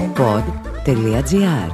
pod.gr.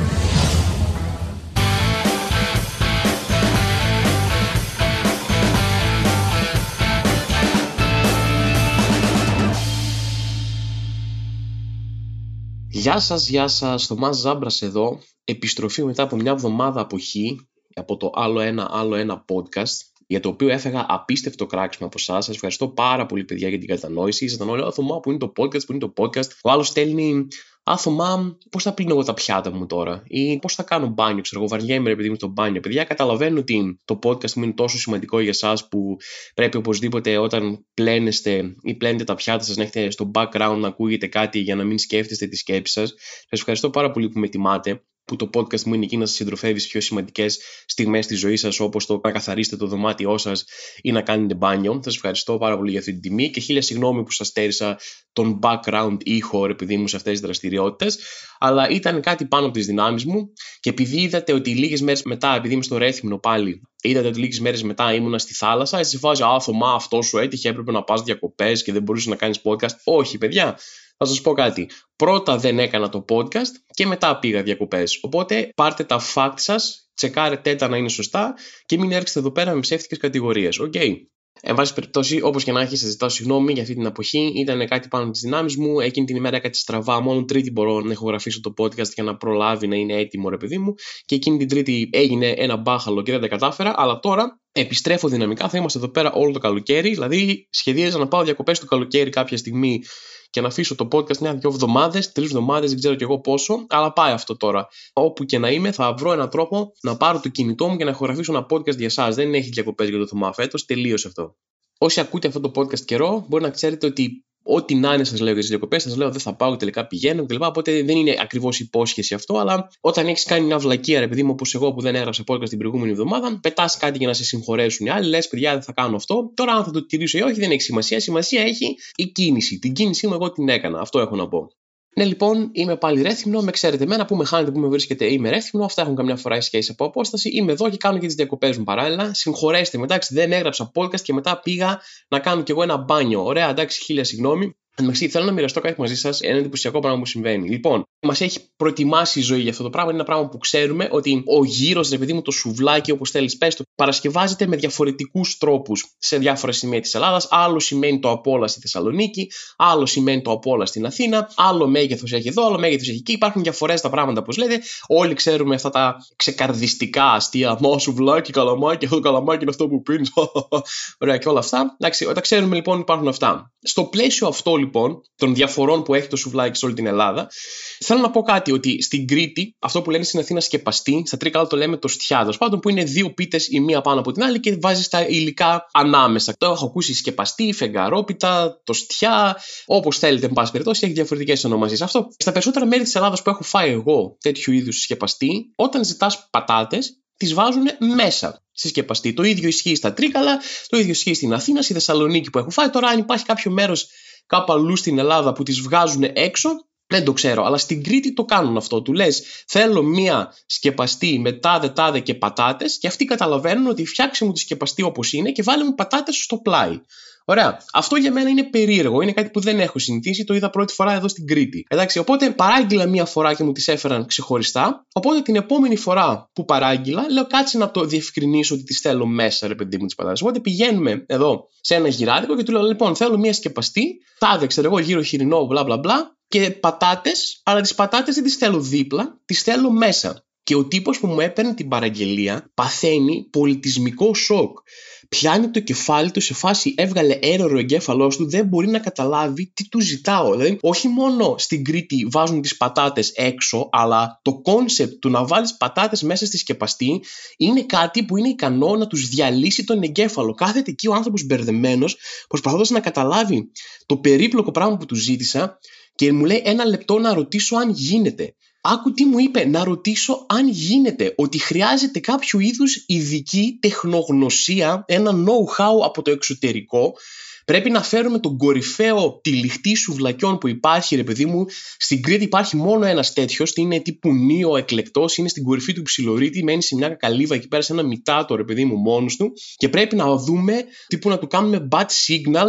Γεια σας, Θωμάς Ζάμπρας εδώ, επιστροφή μετά από μια εβδομάδα αποχή από το άλλο ένα podcast, για το οποίο έφεγα απίστευτο κράξιμο από εσάς. Σας ευχαριστώ πάρα πολύ, παιδιά, για την κατανόηση. Ήσασταν όλοι, Θωμά, που είναι το podcast, Ο άλλος στέλνει, Θωμά, πώς θα πλύνω εγώ τα πιάτα μου τώρα, ή πώς θα κάνω μπάνιο, βαριέμαι επειδή είμαι στο μπάνιο. Παιδιά, καταλαβαίνω ότι το podcast μου είναι τόσο σημαντικό για εσάς που πρέπει οπωσδήποτε όταν πλένεστε ή πλένετε τα πιάτα σας να έχετε στο background να ακούγεται κάτι για να μην σκέφτεστε τις σκέψεις σας. Σας ευχαριστώ πάρα πολύ που με τιμάτε, που το podcast μου είναι εκεί να σας συντροφεύει στις πιο σημαντικές στιγμές της ζωής σας, όπως το να καθαρίσετε το δωμάτιό σας ή να κάνετε μπάνιο. Σας ευχαριστώ πάρα πολύ για αυτή την τιμή και χίλια συγγνώμη που σας στέρισα τον background ήχο, επειδή μου σε αυτές τις δραστηριότητες, αλλά ήταν κάτι πάνω από τις δυνάμεις μου και επειδή είδατε ότι λίγες μέρες μετά, επειδή είμαι στο Ρέθυμνο πάλι, είδατε ότι λίγες μέρες μετά ήμουνα στη θάλασσα, έτσι φάση, Θωμά, αυτό σου έτυχε, έπρεπε να πας διακοπές και δεν μπορούσες να κάνεις podcast. Όχι, παιδιά. Θα σας πω κάτι. Πρώτα δεν έκανα το podcast και μετά πήγα διακοπές. Οπότε πάρτε τα fact σας, τσεκάρετε τα να είναι σωστά και μην έρχεστε εδώ πέρα με ψεύτικες κατηγορίες. Okay. Εν πάση περιπτώσει, όπως και να έχει, σας ζητάω συγγνώμη για αυτή την αποχή. Ήταν κάτι πάνω από τις δυνάμεις μου. Εκείνη την ημέρα έκανα στραβά. Μόνο Τρίτη μπορώ να ηχογραφήσω το podcast για να προλάβει να είναι έτοιμο, ρε παιδί μου. Και εκείνη την Τρίτη έγινε ένα μπάχαλο και δεν τα κατάφερα. Αλλά τώρα επιστρέφω δυναμικά. Θα είμαστε εδώ πέρα όλο το καλοκαίρι. Δηλαδή, σχεδίαζα να πάω διακοπές το καλοκαίρι κάποια στιγμή και να αφήσω το podcast 1-2 εβδομάδες, 3 εβδομάδες, δεν ξέρω κι εγώ πόσο, αλλά πάει αυτό τώρα. Όπου και να είμαι, θα βρω έναν τρόπο να πάρω το κινητό μου και να ηχογραφήσω ένα podcast για εσάς. Δεν έχει διακοπές για το Θωμά φέτος, τελείωσε αυτό. Όσοι ακούτε αυτό το podcast καιρό, μπορεί να ξέρετε ότι ό,τι να είναι σας λέω για τις διακοπές, σας λέω δεν θα πάω, τελικά πηγαίνω κλπ. Οπότε δεν είναι ακριβώς υπόσχεση αυτό, αλλά όταν έχεις κάνει μια βλακεία, ρε παιδί μου, όπως εγώ που δεν έγραψα podcast την προηγούμενη εβδομάδα, πετάς κάτι για να σε συγχωρέσουν οι άλλοι, λες παιδιά δεν θα κάνω αυτό. Τώρα, αν θα το τηρήσω ή όχι, δεν έχει σημασία. Σημασία έχει η κίνηση. Την κίνησή μου εγώ την έκανα. Αυτό έχω να πω. Ναι, λοιπόν, είμαι πάλι Ρέθυμνο. Με ξέρετε εμένα, που με χάνετε, που με βρίσκετε, είμαι Ρέθυμνο. Αυτά έχουν καμιά φορά σχέση από απόσταση. Είμαι εδώ και κάνω και τις διακοπές μου παράλληλα. Συγχωρέστε με, εντάξει, δεν έγραψα podcast και μετά πήγα να κάνω κι εγώ ένα μπάνιο. Ωραία, εντάξει, χίλια συγγνώμη. Εντάξει, θέλω να μοιραστώ κάτι μαζί σας, ένα εντυπωσιακό πράγμα που συμβαίνει. Λοιπόν, μας έχει προετοιμάσει η ζωή για αυτό το πράγμα. Είναι ένα πράγμα που ξέρουμε ότι ο γύρος, ρε παιδί μου, το σουβλάκι, όπως θέλεις, πες το, παρασκευάζεται με διαφορετικούς τρόπους σε διάφορα σημεία της Ελλάδας. Άλλο σημαίνει το απ' όλα στη Θεσσαλονίκη, άλλο σημαίνει το απ' όλα στην Αθήνα, άλλο μέγεθος έχει εδώ, άλλο μέγεθος έχει εκεί. Υπάρχουν διαφορές τα πράγματα, όπως λέτε. Όλοι ξέρουμε αυτά τα ξεκαρδιστικά αστεία. Μα σουβλάκι, καλαμάκι, αυτό το καλαμάκι είναι αυτό που πίνεις. Ωραία, και όλα αυτά. Εντάξει, όταν ξέρουμε λοιπόν υπάρχουν αυτά. Στο πλαίσιο αυτό λοιπόν των διαφορών που έχει το σουβλάκι σε όλη την Ελλάδα, θέλω να πω κάτι, ότι στην Κρήτη, αυτό που λένε στην Αθήνα σκεπαστή, στα Τρίκαλα το λέμε το στιάδος, πάντων που είναι δύο πίτες η μία πάνω από την άλλη και βάζεις τα υλικά ανάμεσα. Το έχω ακούσει σκεπαστή, φεγγαρόπιτα, το στιά, όπως θέλετε, εν πάση περιπτώσει, έχει διαφορετικές ονομασίες. Αυτό στα περισσότερα μέρη της Ελλάδας που έχω φάει εγώ τέτοιου είδους σκεπαστή, όταν ζητάς πατάτες, τις βάζουν μέσα στη σκεπαστή. Το ίδιο ισχύει στα Τρίκαλα, το ίδιο ισχύει στην Αθήνα, στη Θεσσαλονίκη που έχω φάει. Τώρα, αν υπάρχει κάποιο μέρος κάπου αλλού στην Ελλάδα που τις βγάζουν έξω, δεν το ξέρω, αλλά στην Κρήτη το κάνουν αυτό. Του λες, θέλω μία σκεπαστή με τάδε και πατάτες, και αυτοί καταλαβαίνουν ότι φτιάξε μου τη σκεπαστή όπως είναι και βάλε μου πατάτες στο πλάι. Ωραία. Αυτό για μένα είναι περίεργο. Είναι κάτι που δεν έχω συνηθίσει. Το είδα πρώτη φορά εδώ στην Κρήτη. Εντάξει, οπότε παράγγειλα μία φορά και μου τις έφεραν ξεχωριστά. Οπότε την επόμενη φορά που παράγγειλα, λέω κάτσε να το διευκρινίσω ότι τις θέλω μέσα, ρε παιδί μου, τις πατάτες. Οπότε πηγαίνουμε εδώ σε ένα γυράδικο και του λέω, λοιπόν, θέλω μία σκεπαστή, τάδε, ξέρω εγώ, γύρω χοιρινό, μπλα μπλα μπλα, και πατάτες, αλλά τις πατάτες δεν τις θέλω δίπλα, τις θέλω μέσα. Και ο τύπος που μου έπαιρνε την παραγγελία παθαίνει πολιτισμικό σοκ. Πιάνει το κεφάλι του σε φάση, έβγαλε έρερο ο εγκέφαλός του, δεν μπορεί να καταλάβει τι του ζητάω. Δηλαδή, όχι μόνο στην Κρήτη βάζουν τις πατάτες έξω, αλλά το κόνσεπτ του να βάλεις πατάτες μέσα στη σκεπαστή είναι κάτι που είναι ικανό να τους διαλύσει τον εγκέφαλο. Κάθεται εκεί ο άνθρωπος μπερδεμένος, προσπαθώντας να καταλάβει το περίπλοκο πράγμα που του ζήτησα, και μου λέει 1 λεπτό να ρωτήσω αν γίνεται. Άκου τι μου είπε, να ρωτήσω αν γίνεται, ότι χρειάζεται κάποιο είδους ειδική τεχνογνωσία, ένα know-how από το εξωτερικό. Πρέπει να φέρουμε τον κορυφαίο τυλιχτή σουβλακιών που υπάρχει, ρε παιδί μου. Στην Κρήτη υπάρχει μόνο ένας τέτοιος, είναι τύπου νίο εκλεκτός, είναι στην κορυφή του Ψιλορίτη, μένει σε μια καλύβα εκεί πέρα, σε ένα μητάτο, ρε παιδί μου, μόνος του. Και πρέπει να δούμε, τύπου να του κάνουμε bad signal.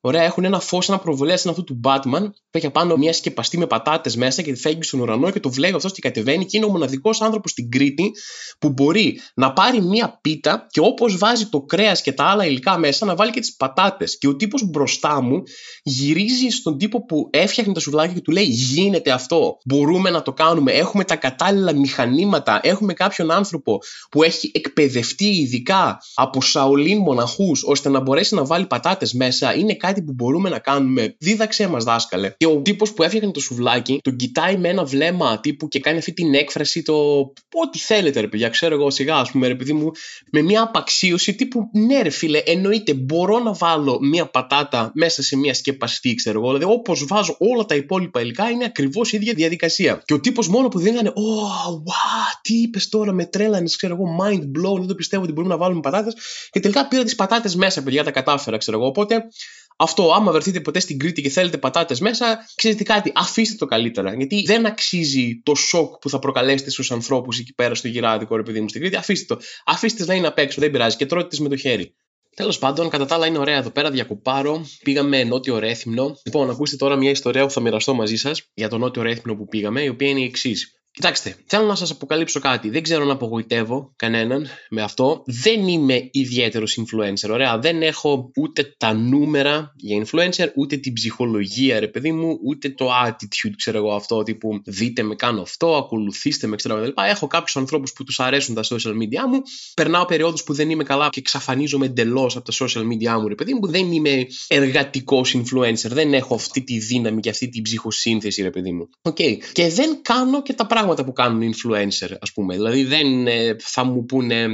Ωραία, έχουν ένα φως, ένα προβολέα σαν αυτό του Batman, που έχει απάνω μια σκεπαστή με πατάτες μέσα και φέγγει στον ουρανό και το βλέπει αυτό και κατεβαίνει. Και είναι ο μοναδικός άνθρωπος στην Κρήτη που μπορεί να πάρει μια πίτα και όπως βάζει το κρέας και τα άλλα υλικά μέσα, να βάλει και τις πατάτες. Και ο τύπος μπροστά μου γυρίζει στον τύπο που έφτιαχνε τα σουβλάκια και του λέει: γίνεται αυτό, μπορούμε να το κάνουμε, έχουμε τα κατάλληλα μηχανήματα, έχουμε κάποιον άνθρωπο που έχει εκπαιδευτεί ειδικά από Σαολίν μοναχούς ώστε να μπορέσει να βάλει πατάτες μέσα, είναι κάτι που μπορούμε να κάνουμε, δίδαξέ μας δάσκαλε. Και ο τύπος που έφτιαχνε το σουβλάκι τον κοιτάει με ένα βλέμμα τύπου και κάνει αυτή την έκφραση, το ό,τι θέλετε ρε παιδιά, ξέρω εγώ, σιγά ας πούμε ρε παιδί μου, με μια απαξίωση τύπου ναι ρε φίλε, εννοείται μπορώ να βάλω μια πατάτα μέσα σε μια σκεπαστή, ξέρω εγώ, δηλαδή όπως βάζω όλα τα υπόλοιπα υλικά είναι ακριβώς η ίδια διαδικασία. Και ο τύπος μόνο που δεν έκανε τι είπες τώρα, με τρέλανες, ξέρω εγώ, mind blown, δεν το πιστεύω ότι μπορούμε να βάλουμε πατάτες. Και τελικά πήρα τις πατάτες μέσα, παιδιά, τα κατάφερα, ξέρω εγώ. Οπότε αυτό, άμα βρεθείτε ποτέ στην Κρήτη και θέλετε πατάτες μέσα, ξέρετε κάτι, αφήστε το καλύτερα. Γιατί δεν αξίζει το σοκ που θα προκαλέσετε στους ανθρώπους εκεί πέρα στο γυράδικο, ρε παιδί μου, στην Κρήτη. Αφήστε το. Αφήστε τις να είναι απ' έξω, δεν πειράζει, και τρώτε τις με το χέρι. Τέλος πάντων, κατά τα άλλα είναι ωραία εδώ πέρα, διακοπάρω. Πήγαμε Νότιο Ρέθυμνο. Λοιπόν, ακούστε τώρα μια ιστορία που θα μοιραστώ μαζί σας για το Νότιο Ρέθυμνο που πήγαμε, η οποία είναι η εξής. Κοιτάξτε, θέλω να σας αποκαλύψω κάτι. Δεν ξέρω να απογοητεύω κανέναν με αυτό. Δεν είμαι ιδιαίτερος influencer. Ωραία, δεν έχω ούτε τα νούμερα για influencer, ούτε την ψυχολογία, ρε παιδί μου, ούτε το attitude, ξέρω εγώ, αυτό τύπου δείτε με, κάνω αυτό, ακολουθήστε με, ξέρω εγώ. Έχω κάποιους ανθρώπους που τους αρέσουν τα social media μου. Περνάω περιόδους που δεν είμαι καλά και εξαφανίζομαι εντελώς από τα social media μου, ρε παιδί μου. Δεν είμαι εργατικός influencer. Δεν έχω αυτή τη δύναμη και αυτή την ψυχοσύνθεση, ρε παιδί μου. Okay. Και δεν κάνω και τα πράγματα που κάνουν influencer, ας πούμε. Δηλαδή δεν θα μου πούνε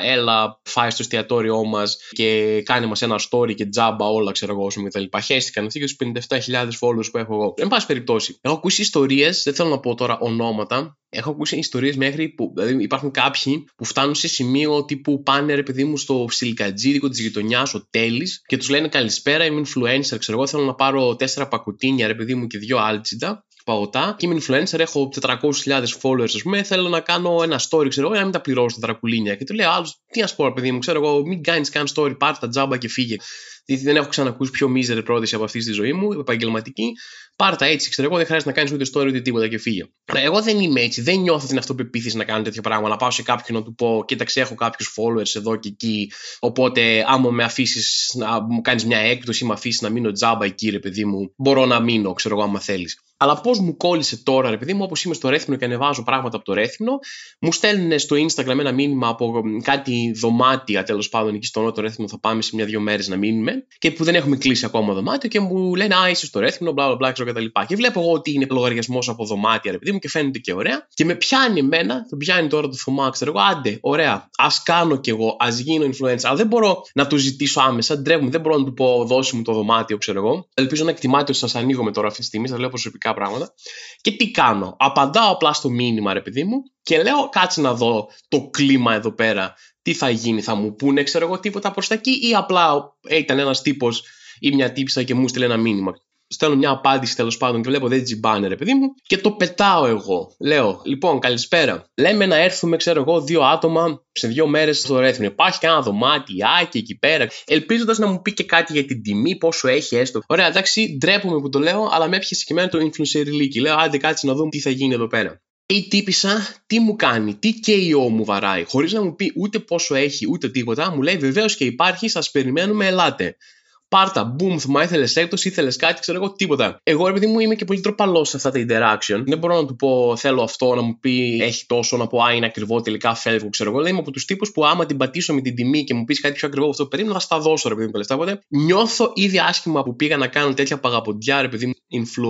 έλα φάει στο εστιατόριό μας και κάνε μας ένα story και τζάμπα όλα, ξέρω εγώ, όσο και τα λοιπά. Χαίστηκαν αυτοί και τους 57.000 followers που έχω εγώ. Εν πάση περιπτώσει, έχω ακούσει ιστορίες, δεν θέλω να πω τώρα ονόματα. Έχω ακούσει ιστορίες μέχρι που δηλαδή υπάρχουν κάποιοι που φτάνουν σε σημείο τύπου πάνε ρε παιδί μου στο ψιλικατζίδικο της γειτονιάς, ο Τέλης, και τους λένε καλησπέρα, είμαι influencer, ξέρω εγώ, θέλω να πάρω 4 πακουτίνια ρε παιδί μου και 2 άλτσιντα παγωτά και είμαι influencer, έχω 400.000 followers, ας πούμε, θέλω να κάνω ένα story, ξέρω εγώ, για να μην τα πληρώσω τα δρακουλίνια. Και του λέει άλλος, τι να σου πω, ρε παιδί μου, ξέρω εγώ, μην κάνεις καν story, πάρε τα τζάμπα και φύγε. Δεν έχω ξανακούσει πιο μίζερη πρόταση από αυτή στη ζωή μου, επαγγελματική. Πάρτα έτσι, ξέρω εγώ, δεν χρειάζεται να κάνεις ούτε story ούτε τίποτα και φύγε. Εγώ δεν είμαι έτσι, δεν νιώθω την αυτοπεποίθηση να κάνω τέτοια πράγματα. Να πάω σε κάποιον να του πω, κοίταξε, έχω κάποιους followers εδώ και εκεί. Οπότε, άμα με αφήσεις να μου κάνεις μια έκπτωση ή με αφήσεις να μείνω τζάμπα εκεί, ρε παιδί μου, μπορώ να μείνω, ξέρω εγώ, άμα θέλεις. Αλλά πώς μου κόλλησε τώρα, ρε παιδί μου, όπως είμαι στο Ρέθυμνο και ανεβάζω πράγματα από το Ρέθυμνο, μου στέλνουν στο Instagram ένα μήνυμα από κάτι δωμάτια, τέλος πάντων, εκεί στο Νότιο Ρέθυμνο θα πάμε σε 1-2 μέρες να μείνουμε, και που δεν έχουμε κλείσει ακόμα δωμάτιο, και μου λένε είσαι στο Ρέθυμνο, μπλα μπλα, ξέρω κτλ. Και βλέπω εγώ ότι είναι λογαριασμός από δωμάτια, ρε παιδί μου, και φαίνεται και ωραία. Και με πιάνει εμένα, τον πιάνει τώρα το Θωμά, ξέρω εγώ, άντε, ωραία, ας κάνω κι εγώ, ας γίνω influencer. Αλλά δεν μπορώ να το ζητήσω άμεσα, ντρέπομαι, δεν μπορώ να του πω δώσε μου το δωμάτιο, ξέρω εγώ. Ελπίζω να εκτιμάτε ότι σας ανοίγω τώρα αυτή τη στιγμή, σας λέω προσωπικά πράγματα. Και τι κάνω, απαντάω απλά στο μήνυμα, ρε παιδί μου, και λέω κάτσε να δω το κλίμα εδώ πέρα, τι θα γίνει, θα μου πούνε, ξέρω εγώ, τίποτα προς τα εκεί, ή απλά ήταν ένας τύπος ή μια τύπισσα και μου στείλε ένα μήνυμα. Στέλνω μια απάντηση τέλος πάντων και βλέπω δεν τζιμπάνε, ρε παιδί μου, και το πετάω εγώ. Λέω, λοιπόν, καλησπέρα. Λέμε να έρθουμε, ξέρω εγώ, 2 άτομα σε 2 μέρες στο Ρέθυμνο. Υπάρχει κανένα δωμάτιάκι εκεί πέρα, ελπίζοντας να μου πει και κάτι για την τιμή, πόσο έχει έστω. Ωραία, εντάξει, ντρέπομαι που το λέω, αλλά με έπιασε και εμένα το influencer ηλίκη. Λέω, άντε κάτσε να δούμε τι θα γίνει εδώ πέρα. Η τύπισσα τι μου κάνει, τι KO μου βαράει, χωρίς να μου πει ούτε πόσο έχει ούτε τίποτα, μου λέει βεβαίως και υπάρχει, σας περιμένουμε, ελάτε. Πάρτα, boom, μα ήθελες έκπτωση, ήθελες κάτι, ξέρω εγώ, τίποτα. Εγώ, επειδή μου είμαι και πολύ τροπαλός σε αυτά τα interaction, δεν μπορώ να του πω θέλω αυτό, να μου πει έχει τόσο, να πω είναι ακριβό, τελικά φεύγω, ξέρω εγώ. Δηλαδή είμαι από τους τύπους που άμα την πατήσω με την τιμή και μου πει κάτι πιο ακριβό από αυτό που περίμενα, θα στα δώσω, ρε παιδί μου, τα λεφτά. Οπότε νιώθω ήδη άσχημα που πήγα να κάνω τέτοια παγαποντιά, ρε παιδί μου,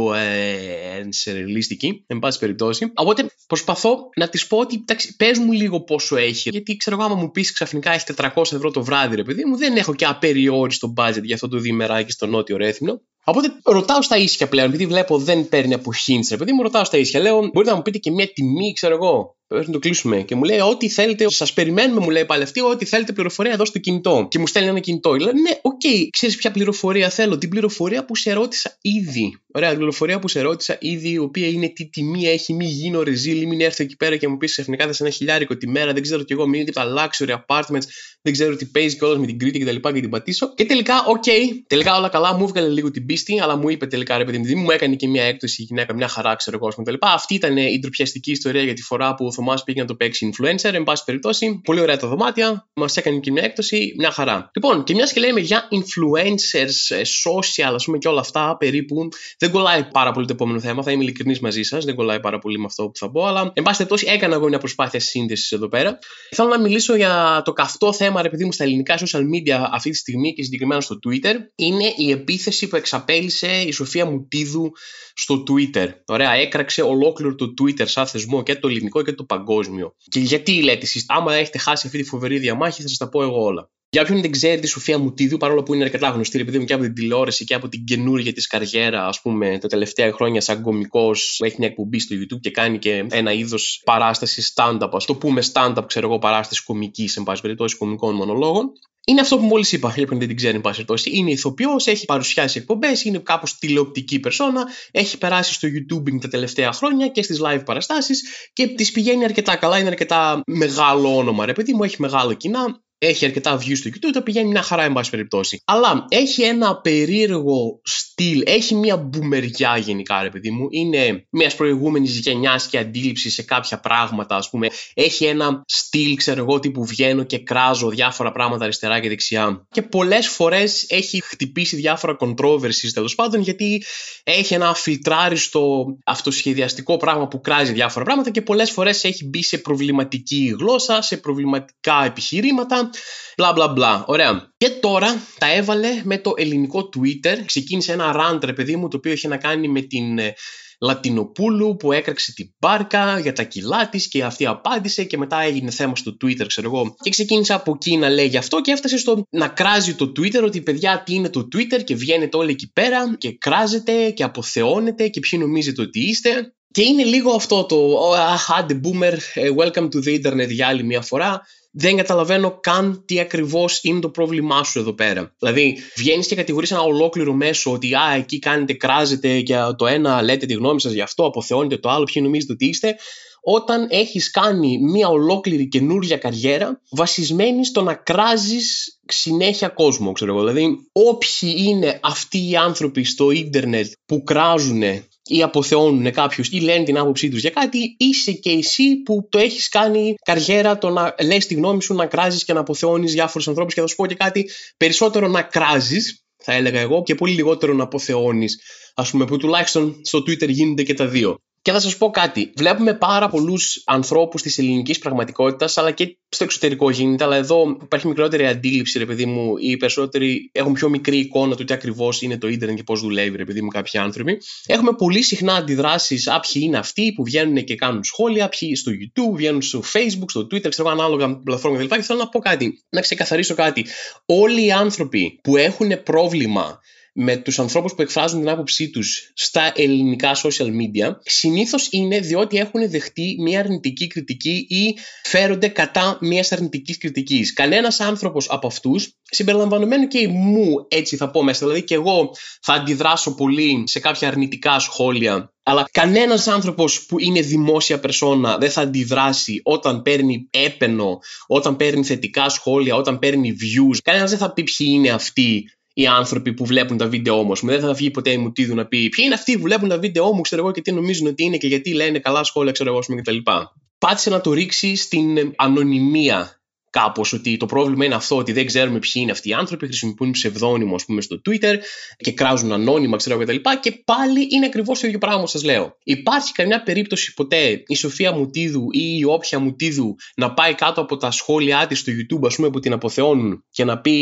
influencer, εν πάση περιπτώσει. Οπότε προσπαθώ να τη πω ότι εντάξει, πες μου λίγο πόσο έχει. Γιατί ξέρω εγώ, άμα μου πει ξαφνικά έχει 400 ευρώ το βράδυ, ρε παιδί μου, δεν έχω και απεριόριστο budget για αυτό το διημεράκι στο Νότιο Ρέθυμνο. Οπότε ρωτάω στα ίσια πλέον, επειδή βλέπω δεν παίρνει από hints, επειδή μου ρωτάω στα ίσια. Λέω, μπορείτε να μου πείτε και μια τιμή, ξέρω εγώ. Πρέπει να το κλείσουμε. Και μου λέει, ό,τι θέλετε, σας περιμένουμε, μου λέει πάλι αυτή, ό,τι θέλετε πληροφορία εδώ στο κινητό. Και μου στέλνει ένα κινητό. Λέω, ναι, οκ, ξέρεις ποια πληροφορία θέλω? Την πληροφορία που σε ρώτησα ήδη. Ωραία, την πληροφορία που σε ρώτησα ήδη, η οποία είναι τι τιμή έχει, μη γίνω ρεζίλ, μην έρθει εκεί πέρα και μου πει ξαφνικά θα σε ένα χιλιάρικο τη μέρα, δεν ξέρω κι εγώ, μην είναι τα luxury apartments, δεν ξέρω τι παίζει κιόλας με την Κρήτη κτλ. Και την πατήσω. Και τελικά, τελικά όλα καλά, μου έβγαλε λίγο την πίστη, αλλά μου είπε τελικά, ρε παιδί μου έκανε και μια έκπτωση η γυναίκα, μια χαρά, ξέρω εγώ κτλ. Αυτή ήταν η ντροπιαστική ιστορία για τη φορά που ο Θωμάς πήγε να το παίξει influencer, εν πάση περιπτώσει. Πολύ ωραία τα δωμάτια, μας έκανε και μια έκπτωση, μια χαρά. Λοιπόν, και μιας και λέμε για influencers, social, ας πούμε και όλα αυτά περίπου, δεν κολλάει πάρα πολύ το επόμενο θέμα, θα είμαι ειλικρινής μαζί σας, δεν κολλάει πάρα πολύ με αυτό που θα πω, αλλά εν πάση περιπτώσει έκανα εγώ μια προσπάθεια σύνδεσης εδώ πέρα. Θέλω να μιλήσω για το καυτό θέμα, ρε παιδί μου, στα ελληνικά social media αυτή τη στιγμή και συγκεκριμένα στο Twitter. Είναι η επίθεση που εξαπέλυσε η Σοφία Μουτίδου στο Twitter. Ωραία, έκραξε ολόκληρο το Twitter σαν θεσμό, και το ελληνικό και το παγκόσμιο. Και γιατί λέτε εσείς, άμα έχετε χάσει αυτή τη φοβερή διαμάχη, θα σας τα πω εγώ όλα. Για όποιον δεν ξέρει τη Σοφία Μουτίδου, παρόλο που είναι αρκετά γνωστή, επειδή μου και από την τηλεόραση και από την καινούργια της καριέρα, ας πούμε, τα τελευταία χρόνια σαν κωμικός, έχει μια εκπομπή στο YouTube και κάνει και ένα είδος παράσταση stand-up, ας το πούμε stand-up, ξέρω εγώ, παράσταση κωμικής, εν πάση περιπτώσει, κωμικών μονολόγων. Είναι αυτό που μόλις είπα, για όποιον δεν την ξέρει, εν πάση περιπτώσει. Είναι ηθοποιός, έχει παρουσιάσει εκπομπές, είναι κάπως τηλεοπτική περσόνα, έχει περάσει στο YouTubing τα τελευταία χρόνια και στις live παραστάσεις και της πηγαίνει αρκετά καλά, είναι αρκετά μεγάλο όνομα, ρε παιδί μου, έχει μεγάλο κοινά. Έχει αρκετά views στο YouTube, το πηγαίνει μια χαρά εν πάση περιπτώσει. Αλλά έχει ένα περίεργο στυλ, έχει μια μπουμεριά γενικά, ρε παιδί μου. Είναι μια προηγούμενη γενιά και αντίληψη σε κάποια πράγματα, ας πούμε. Έχει ένα στυλ, ξέρω εγώ, τύπου βγαίνω και κράζω διάφορα πράγματα αριστερά και δεξιά. Και πολλές φορές έχει χτυπήσει διάφορα controversies, τέλος πάντων, γιατί έχει ένα φιλτράριστο αυτοσχεδιαστικό πράγμα που κράζει διάφορα πράγματα και πολλές φορές έχει μπει σε προβληματική γλώσσα, σε προβληματικά επιχειρήματα. Μπλα μπλα μπλα. Ωραία. Και τώρα τα έβαλε με το ελληνικό Twitter. Ξεκίνησε ένα rant, ρε παιδί μου, το οποίο είχε να κάνει με την Λατινοπούλου που έκραξε την μπάρκα για τα κιλά της και αυτή απάντησε και μετά έγινε θέμα στο Twitter, ξέρω εγώ. Και ξεκίνησε από εκεί να λέει γι' αυτό και έφτασε στο να κράζει το Twitter, ότι παιδιά τι είναι το Twitter και βγαίνετε όλοι εκεί πέρα και κράζετε και αποθεώνετε και ποιοι νομίζετε ότι είστε. Και είναι λίγο αυτό το άντε boomer, welcome to the internet για άλλη μια φορά. Δεν καταλαβαίνω καν τι ακριβώς είναι το πρόβλημά σου εδώ πέρα. Δηλαδή, βγαίνεις και κατηγορείς ένα ολόκληρο μέσο ότι εκεί κάνετε, κράζετε και το ένα λέτε τη γνώμη σας γι' αυτό, αποθεώνετε το άλλο, ποιοι νομίζετε ότι είστε, όταν έχεις κάνει μια ολόκληρη καινούργια καριέρα βασισμένη στο να κράζεις συνέχεια κόσμο, ξέρω εγώ. Δηλαδή, όποιοι είναι αυτοί οι άνθρωποι στο ίντερνετ που κράζουν ή αποθεώνουν κάποιους ή λένε την άποψή τους για κάτι, είσαι και εσύ που το έχεις κάνει καριέρα το να λες τη γνώμη σου, να κράζεις και να αποθεώνεις διάφορους ανθρώπους. Και θα σου πω και κάτι, περισσότερο να κράζεις, θα έλεγα εγώ, και πολύ λιγότερο να αποθεώνεις, ας πούμε, που τουλάχιστον στο Twitter γίνονται και τα δύο. Και θα σας πω κάτι, βλέπουμε πάρα πολλούς ανθρώπους της ελληνικής πραγματικότητας, αλλά και στο εξωτερικό γίνεται, αλλά εδώ υπάρχει μικρότερη αντίληψη, ρε παιδί μου, οι περισσότεροι έχουν πιο μικρή εικόνα του τι ακριβώς είναι το ίντερνετ και πώς δουλεύει, ρε παιδί μου, κάποιοι άνθρωποι. Έχουμε πολύ συχνά αντιδράσεις, ποιοι είναι αυτοί που βγαίνουν και κάνουν σχόλια, ποιοι στο YouTube, βγαίνουν στο Facebook, στο Twitter, ξέρω ανάλογα με την πλατφόρμα κλπ. Και θέλω να πω κάτι, να ξεκαθαρίσω κάτι. Όλοι οι άνθρωποι που έχουν πρόβλημα με τους ανθρώπους που εκφράζουν την άποψή τους στα ελληνικά social media, συνήθως είναι διότι έχουν δεχτεί μια αρνητική κριτική ή φέρονται κατά μιας αρνητικής κριτικής. Κανένας άνθρωπος από αυτούς, συμπεριλαμβανομένου και μου, έτσι θα πω μέσα, δηλαδή και εγώ θα αντιδράσω πολύ σε κάποια αρνητικά σχόλια, αλλά κανένας άνθρωπος που είναι δημόσια περσόνα δεν θα αντιδράσει όταν παίρνει έπαινο, όταν παίρνει θετικά σχόλια, όταν παίρνει views. Κανένας δεν θα πει ποιοι είναι αυτοί οι άνθρωποι που βλέπουν τα βίντεό μου. Δεν θα βγει ποτέ η Μουτίδου να πει ποιοι είναι αυτοί που βλέπουν τα βίντεό μου, ξέρω εγώ, και τι νομίζουν ότι είναι και γιατί λένε καλά σχόλια, ξέρω εγώ, κτλ. Πάτησε να το ρίξει στην ανωνυμία κάπως, ότι το πρόβλημα είναι αυτό, ότι δεν ξέρουμε ποιοι είναι αυτοί οι άνθρωποι, χρησιμοποιούν ψευδόνυμο, ας πούμε, στο Twitter και κράζουν ανώνυμα, ξέρω εγώ, κτλ. Και πάλι είναι ακριβώς το ίδιο πράγμα, σας λέω. Υπάρχει καμιά περίπτωση ποτέ η Σοφία Μουτίδου ή η όποια Μουτίδου να πάει κάτω από τα σχόλιά της στο YouTube, ας πούμε, που την αποθεώνουν και να πει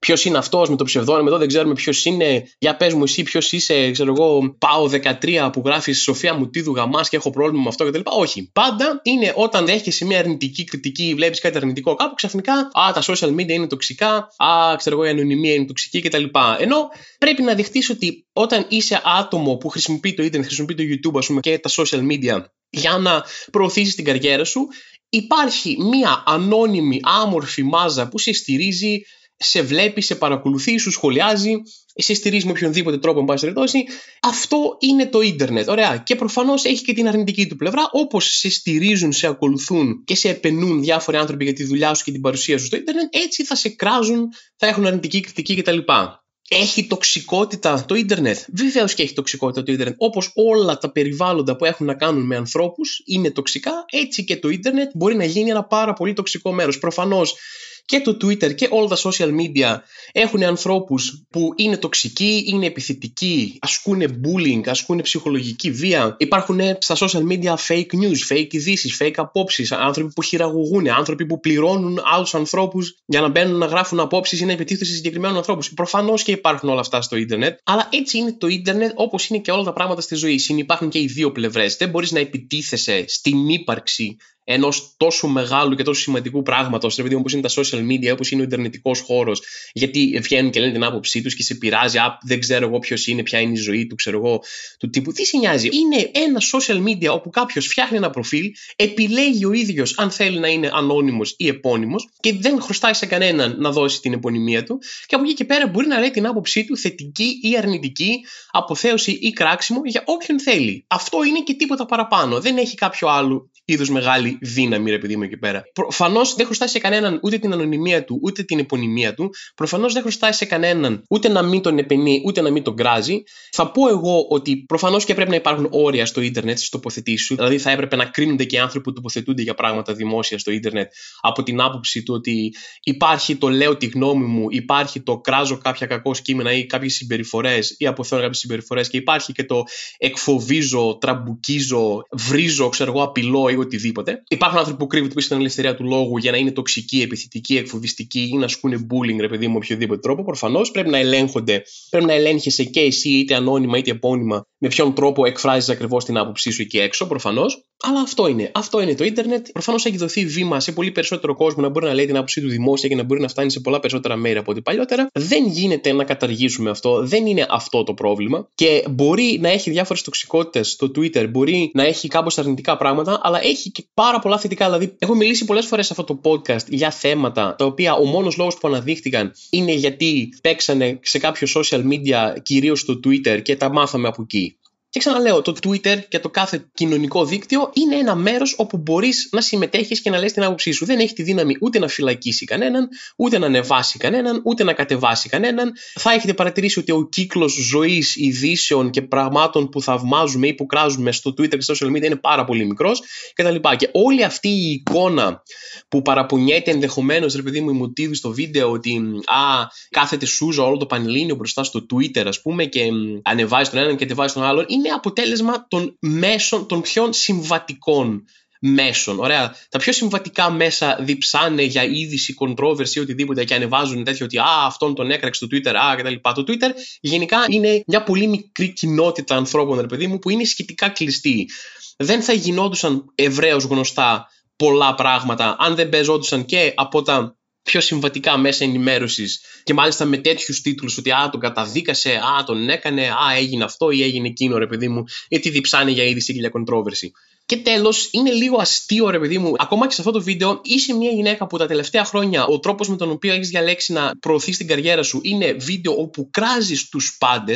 ποιος είναι αυτός με το ψευδόνυμο, εδώ δεν ξέρουμε ποιος είναι. Για πες μου εσύ ποιος είσαι, ξέρω εγώ, πάω 13 που γράφεις Σοφία Μουτίδου Γαμάς και έχω πρόβλημα με αυτό κτλ. Όχι. Πάντα είναι όταν έχεις μια αρνητική κριτική, βλέπεις κάτι αρνητικό κάπου, ξαφνικά τα social media είναι τοξικά, ξέρω εγώ, η ανωνυμία είναι τοξική κτλ. Ενώ πρέπει να δεχτείς ότι όταν είσαι άτομο που χρησιμοποιεί το ίντερνετ, χρησιμοποιεί το YouTube, ας πούμε, και τα social media για να προωθήσεις την καριέρα σου, υπάρχει μια ανώνυμη, άμορφη μάζα που σε στηρίζει, σε βλέπει, σε παρακολουθεί, σου σχολιάζει, σε στηρίζει με οποιονδήποτε τρόπο, εν πάση περιπτώσει. Αυτό είναι το ίντερνετ. Ωραία. Και προφανώς έχει και την αρνητική του πλευρά, όπως σε στηρίζουν, σε ακολουθούν και σε επενούν διάφοροι άνθρωποι για τη δουλειά σου και την παρουσία σου στο ίντερνετ, έτσι θα σε κράζουν, θα έχουν αρνητική κριτική κτλ. Έχει τοξικότητα το ίντερνετ? Βεβαίως και έχει τοξικότητα το ίντερνετ. Όπως όλα τα περιβάλλοντα που έχουν να κάνουν με ανθρώπους είναι τοξικά, έτσι και το ίντερνετ μπορεί να γίνει ένα πάρα πολύ τοξικό μέρος. Προφανώς και το Twitter και όλα τα social media έχουν ανθρώπους που είναι τοξικοί, είναι επιθετικοί, ασκούν bullying, ασκούν ψυχολογική βία. Υπάρχουν στα social media fake news, fake ειδήσεις, fake απόψεις, άνθρωποι που χειραγωγούν, άνθρωποι που πληρώνουν άλλους ανθρώπους για να μπαίνουν να γράφουν απόψεις ή να επιτίθενται σε συγκεκριμένους ανθρώπους. Προφανώς και υπάρχουν όλα αυτά στο ίντερνετ, αλλά έτσι είναι το ίντερνετ, όπως είναι και όλα τα πράγματα στη ζωή. Υπάρχουν και οι δύο πλευρές. Δεν μπορείς να επιτίθεσαι στην ύπαρξη ενός τόσο μεγάλου και τόσο σημαντικού πράγματος, όπως είναι τα social media, όπως είναι ο ιντερνετικός χώρος, γιατί βγαίνουν και λένε την άποψή τους και σε πειράζει, δεν ξέρω εγώ ποιος είναι, ποια είναι η ζωή του, ξέρω εγώ, του τύπου. Τι σε νοιάζει? Είναι ένα social media όπου κάποιος φτιάχνει ένα προφίλ, επιλέγει ο ίδιος αν θέλει να είναι ανώνυμος ή επώνυμος και δεν χρωστάει σε κανέναν να δώσει την επωνυμία του, και από εκεί και πέρα μπορεί να λέει την άποψή του, θετική ή αρνητική, αποθέωση ή κράξιμο, για όποιον θέλει. Αυτό είναι και τίποτα παραπάνω. Δεν έχει κάποιο άλλο είδους μεγάλη δύναμη, ρε παιδί μου, εκεί πέρα. Προφανώς δεν χρωστάει σε κανέναν ούτε την ανωνυμία του, ούτε την επωνυμία του. Προφανώς δεν χρωστάει σε κανέναν ούτε να μην τον επενεί, ούτε να μην τον κράζει. Θα πω εγώ ότι προφανώς και πρέπει να υπάρχουν όρια στο ίντερνετ στις τοποθετήσεις σου. Δηλαδή, θα έπρεπε να κρίνονται και οι άνθρωποι που τοποθετούνται για πράγματα δημόσια στο ίντερνετ από την άποψη του ότι υπάρχει το λέω τη γνώμη μου, υπάρχει το κράζω κάποια κακό κείμενα ή κάποιες συμπεριφορές ή αποθέω κάποιες συμπεριφορές, και υπάρχει και το εκφοβίζω, τραμπουκίζω, βρίζω, ξέρω εγώ, απειλώ ή οτιδήποτε. Υπάρχουν άνθρωποι που κρύβονται πίσω στην ελευθερία του λόγου για να είναι τοξικοί, επιθετικοί, εκφοβιστικοί ή να ασκούν bullying, ρε παιδί μου, με οποιοδήποτε τρόπο. Προφανώς πρέπει να ελέγχονται, πρέπει να ελέγχεσαι και εσύ, είτε ανώνυμα είτε επώνυμα, με ποιον τρόπο εκφράζεις ακριβώς την άποψή σου εκεί έξω, προφανώς. Αλλά αυτό είναι το ίντερνετ. Προφανώς έχει δοθεί βήμα σε πολύ περισσότερο κόσμο να μπορεί να λέει την άποψή του δημόσια και να μπορεί να φτάνει σε πολλά περισσότερα μέρη από ό,τι παλιότερα. Δεν γίνεται να καταργήσουμε αυτό, δεν είναι αυτό το πρόβλημα. Και μπορεί να έχει διάφορες τοξικότητες στο Twitter, μπορεί να έχει κάπως αρνητικά πράγματα, αλλά έχει και πάρα πολλά θετικά. Δηλαδή, έχω μιλήσει πολλές φορές σε αυτό το podcast για θέματα τα οποία ο μόνος λόγος που αναδείχτηκαν είναι γιατί παίξανε σε κάποιο social media, κυρίως στο Twitter, και τα μάθαμε από εκεί. Και ξαναλέω, το Twitter και το κάθε κοινωνικό δίκτυο είναι ένα μέρος όπου μπορείς να συμμετέχεις και να λες την άποψή σου. Δεν έχει τη δύναμη ούτε να φυλακίσει κανέναν, ούτε να ανεβάσει κανέναν, ούτε να κατεβάσει κανέναν. Θα έχετε παρατηρήσει ότι ο κύκλος ζωής ειδήσεων και πραγμάτων που θαυμάζουμε ή που κράζουμε στο Twitter και στο social media είναι πάρα πολύ μικρός κτλ. Και όλη αυτή η εικόνα που παραπονιέται ενδεχομένως, ρε παιδί μου, η Μουτίδου στο βίντεο, ότι κάθεται σούζα όλο το Πανελλήνιο μπροστά στο Twitter, ας πούμε, και ανεβάζει τον έναν και κατεβάζει τον άλλον, είναι αποτέλεσμα των μέσων, των πιο συμβατικών μέσων. Ωραία. Τα πιο συμβατικά μέσα διψάνε για είδηση, controversy ή οτιδήποτε και ανεβάζουν τέτοιο ότι αυτόν τον έκραξε στο Twitter, κτλ. Το Twitter γενικά είναι μια πολύ μικρή κοινότητα ανθρώπων, ρε παιδί μου, που είναι σχετικά κλειστή. Δεν θα γινόντουσαν ευρέως γνωστά πολλά πράγματα αν δεν παίζοντουσαν και από τα πιο συμβατικά μέσα ενημέρωσης, και μάλιστα με τέτοιους τίτλους ότι τον καταδίκασε, τον έκανε, έγινε αυτό ή έγινε εκείνο, ρε παιδί μου, γιατί διψάνε για είδηση και για controversy. Και τέλος, είναι λίγο αστείο, ρε παιδί μου, ακόμα και σε αυτό το βίντεο είσαι μια γυναίκα που τα τελευταία χρόνια ο τρόπος με τον οποίο έχεις διαλέξει να προωθείς την καριέρα σου είναι βίντεο όπου κράζεις τους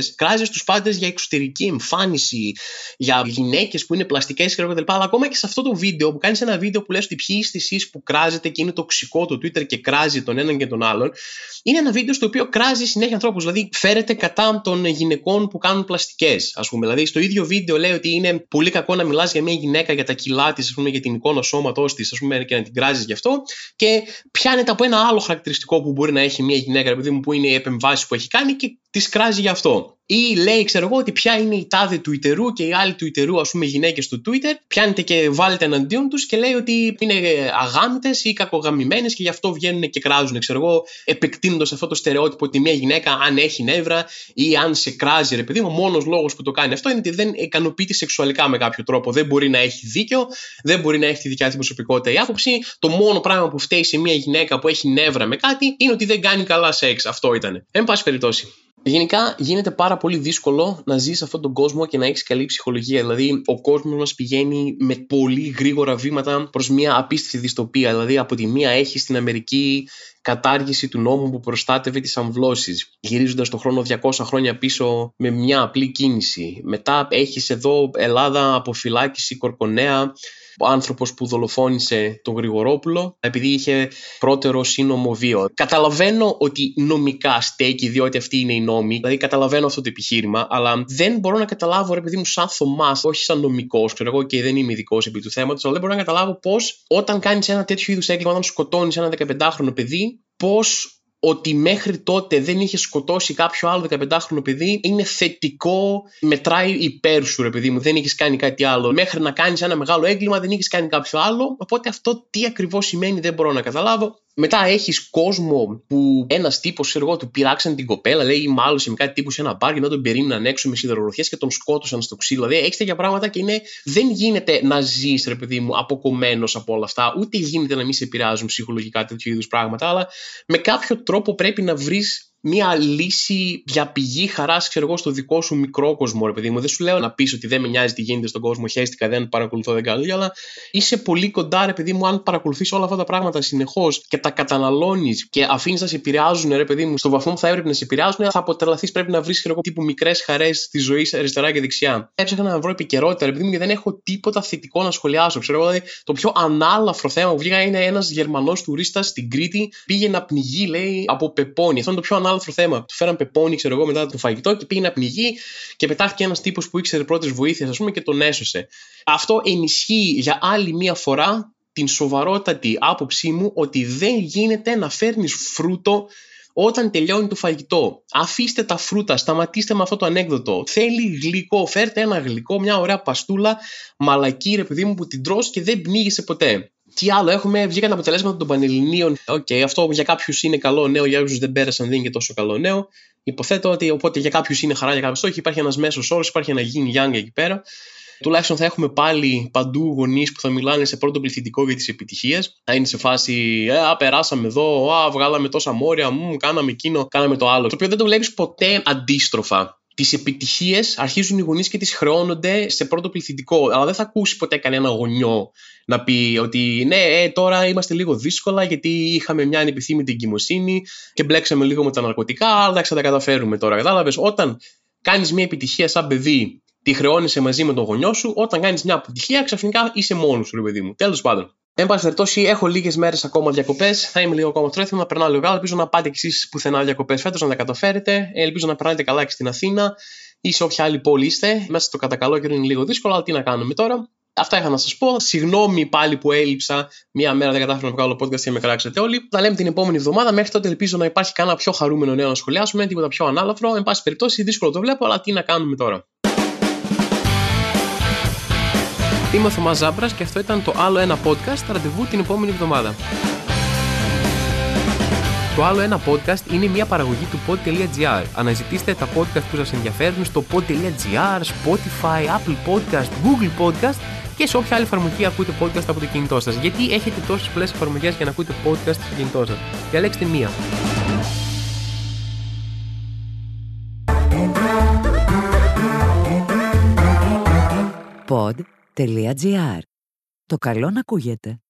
πάντες για εξωτερική εμφάνιση, για γυναίκες που είναι πλαστικές κτλ. Αλλά ακόμα και σε αυτό το βίντεο που κάνεις ένα βίντεο που λες ότι ποιοι είστε εσείς που κράζετε και είναι τοξικό το Twitter και κράζει τον έναν και τον άλλον, είναι ένα βίντεο στο οποίο κράζει συνέχεια ανθρώπους. Δηλαδή, φέρεται κατά των γυναικών που κάνουν πλαστικές, ας πούμε. Δηλαδή, στο ίδιο βίντεο λέει ότι είναι πολύ κακό να μιλάς για μια γυναίκα για τα κιλά της, ας πούμε, για την εικόνα σώματός της, ας πούμε, και να την κράζεις γι' αυτό. Και πιάνεται από ένα άλλο χαρακτηριστικό που μπορεί να έχει μια γυναίκα, επειδή μου, που είναι οι επεμβάσεις που έχει κάνει, και της κράζει γι' αυτό. Ή λέει, ξέρω εγώ, ότι ποια είναι η τάδε Twitterού και οι άλλοι Twitterού, ας πούμε, γυναίκες του Twitter, πιάνετε και βάλετε εναντίον τους και λέει ότι είναι αγάμητες ή κακογαμημένες και γι' αυτό βγαίνουν και κράζουν, ξέρω εγώ, επεκτείνοντας αυτό το στερεότυπο ότι μια γυναίκα, αν έχει νεύρα ή αν σε κράζει, ρε παιδί μου, ο μόνος λόγος που το κάνει αυτό είναι ότι δεν ικανοποιείται σεξουαλικά με κάποιο τρόπο. Δεν μπορεί να έχει δίκιο, δεν μπορεί να έχει τη δικιά της προσωπικότητα ή άποψη. Το μόνο πράγμα που φταίει σε μια γυναίκα που έχει νεύρα με κάτι είναι ότι δεν κάνει καλά σεξ. Αυτό ήταν. Εν πάση περιπτώσει. Γενικά γίνεται πάρα πολύ δύσκολο να ζεις σε αυτόν τον κόσμο και να έχεις καλή ψυχολογία. Δηλαδή, ο κόσμος μας πηγαίνει με πολύ γρήγορα βήματα προς μια απίστευτη δυστοπία. Δηλαδή, από τη μία έχει στην Αμερική κατάργηση του νόμου που προστάτευε τις αμβλώσεις, γυρίζοντας το χρόνο 200 χρόνια πίσω με μια απλή κίνηση. Μετά έχεις εδώ Ελλάδα αποφυλάκηση Κορκονέα, ο άνθρωπος που δολοφόνησε τον Γρηγορόπουλο επειδή είχε πρώτερο σύνομο βίο. Καταλαβαίνω ότι νομικά στέκει, διότι αυτοί είναι οι νόμοι, δηλαδή καταλαβαίνω αυτό το επιχείρημα, αλλά δεν μπορώ να καταλάβω, ρε παιδί μου, σαν Θωμάς, όχι σαν νομικός, ξέρω εγώ, και δεν είμαι ειδικός επί του θέματος, αλλά δεν μπορώ να καταλάβω πώς όταν κάνεις ένα τέτοιο είδους έγκλημα, όταν σκοτώνεις ένα 15χρονο παιδί, πώς ότι μέχρι τότε δεν είχε σκοτώσει κάποιο άλλο 15χρονο παιδί είναι θετικό, μετράει υπέρ σου, ρε παιδί μου, δεν είχε κάνει κάτι άλλο. Μέχρι να κάνεις ένα μεγάλο έγκλημα δεν είχε κάνει κάποιο άλλο. Οπότε αυτό τι ακριβώς σημαίνει δεν μπορώ να καταλάβω. Μετά έχεις κόσμο που ένας τύπος, ξέρω εγώ, του πειράξαν την κοπέλα, λέει μάλωσε με κάτι τύπου σε ένα μπαρ και να τον περίμεναν έξω με σιδερογροθιές και τον σκότωσαν στο ξύλο. Δηλαδή έχεις τέτοια πράγματα και δεν γίνεται να ζεις, ρε παιδί μου, αποκομμένος από όλα αυτά, ούτε γίνεται να μην σε επηρεάζουν ψυχολογικά τέτοιου είδους πράγματα, αλλά με κάποιο τρόπο πρέπει να βρεις μία λύση για πηγή χαράς, ξέρω εγώ, στο δικό σου μικρό κόσμο, ρε παιδί μου. Δεν σου λέω να πεις ότι δεν με νοιάζει τι γίνεται στον κόσμο, χαίστηκα, δεν παρακολουθώ, δεν κάνω, αλλά είσαι πολύ κοντά, ρε παιδί μου, αν παρακολουθείς όλα αυτά τα πράγματα συνεχώς και τα καταναλώνεις και αφήνεις να σε επηρεάζουν, ρε παιδί μου, στο βαθμό που θα έπρεπε να σε επηρεάζουν, θα αποτρελαθείς. Πρέπει να βρεις, ξέρω εγώ, τύπου μικρές χαρές της ζωής αριστερά και δεξιά. Έψαχνα να βρω επικαιρότητα, ρε παιδί μου, και δεν έχω τίποτα θετικό να σχολιάσω. Ξέρω εγώ, δηλαδή, το πιο ανάλαφρο θέμα που βγήκα είναι ένας Γερμανός τουρίστας στην Κρήτη πήγε να πνιγεί, λέει, από πεπόνι. Αυτό είναι το πιο ανάλαφρο θέμα. Του φέραν πεπόνι, ξέρω εγώ, μετά το φαγητό και πήγε να πνιγεί και πετάχτηκε ένας τύπος που ήξερε πρώτες βοήθειες, ας πούμε, και τον έσωσε. Αυτό ενισχύει για άλλη μία φορά την σοβαρότατη άποψή μου ότι δεν γίνεται να φέρνεις φρούτο όταν τελειώνει το φαγητό. Αφήστε τα φρούτα, σταματήστε με αυτό το ανέκδοτο. Θέλει γλυκό, φέρτε ένα γλυκό, μια ωραία παστούλα, μαλακή, ρε παιδί μου, που την τρως και δεν πνίγεσαι ποτέ. Τι άλλο, βγήκαν τα αποτελέσματα των Πανελληνίων. Αυτό για κάποιους είναι καλό νέο, για όσους δεν πέρασαν δεν είναι και τόσο καλό νέο. Υποθέτω ότι οπότε για κάποιους είναι χαρά, για κάποιους όχι. Υπάρχει ένας μέσος όρος, υπάρχει ένα yin yang εκεί πέρα. Τουλάχιστον θα έχουμε πάλι παντού γονείς που θα μιλάνε σε πρώτο πληθυντικό για τις επιτυχίες. Θα είναι σε φάση, περάσαμε εδώ, βγάλαμε τόσα μόρια, κάναμε εκείνο, κάναμε το άλλο. Το οποίο δεν το βλέπεις ποτέ αντίστροφα. Τις επιτυχίες αρχίζουν οι γονείς και τις χρεώνονται σε πρώτο πληθυντικό. Αλλά δεν θα ακούσει ποτέ κανένα γονιό να πει ότι ναι, τώρα είμαστε λίγο δύσκολα γιατί είχαμε μια ανεπιθύμητη εγκυμοσύνη και μπλέξαμε λίγο με τα ναρκωτικά, αλλά θα τα καταφέρουμε τώρα. Κατάλαβες, όταν κάνεις μια επιτυχία σαν παιδί, τη χρεώνεσαι μαζί με τον γονιό σου, όταν κάνεις μια αποτυχία, ξαφνικά είσαι μόνος σου, ρε παιδί μου. Τέλος πάντων. Εν πάση περιπτώσει, έχω λίγες μέρες ακόμα διακοπές. Θα είμαι λίγο ακόμα τρόθυμο, να περνάω λίγο καλά. Ελπίζω να πάτε κι εσείς πουθενά διακοπές φέτος, να τα καταφέρετε. Ελπίζω να περνάτε καλά και στην Αθήνα ή σε όποια άλλη πόλη είστε. Μέσα στο κατά καλό καιρό είναι λίγο δύσκολο, αλλά τι να κάνουμε τώρα. Αυτά είχα να σας πω. Συγγνώμη πάλι που έλειψα. Μία μέρα δεν κατάφερα να βγάλω podcast και με κράξατε όλοι. Θα λέμε την επόμενη εβδομάδα. Μέχρι τότε ελπίζω να υπάρχει κανένα πιο χαρούμενο νέο να σχολιάσουμε, τίποτα πιο ανάλαφρο. Εν πάση περιπτώσει, δύσκολο το βλέπω, αλλά τι να κάνουμε τώρα. Είμαι ο Θωμάς Ζάμπρας και αυτό ήταν το άλλο ένα podcast, ραντεβού την επόμενη εβδομάδα. Το άλλο ένα podcast είναι μια παραγωγή του pod.gr. Αναζητήστε τα podcast που σας ενδιαφέρουν στο pod.gr, Spotify, Apple Podcast, Google Podcast και σε όποια άλλη εφαρμογή ακούτε podcast από το κινητό σας. Γιατί έχετε τόσες πολλές εφαρμογές για να ακούτε podcast στο κινητό σας? Διαλέξτε μία. Pod.gr. Το καλό να ακούγεται.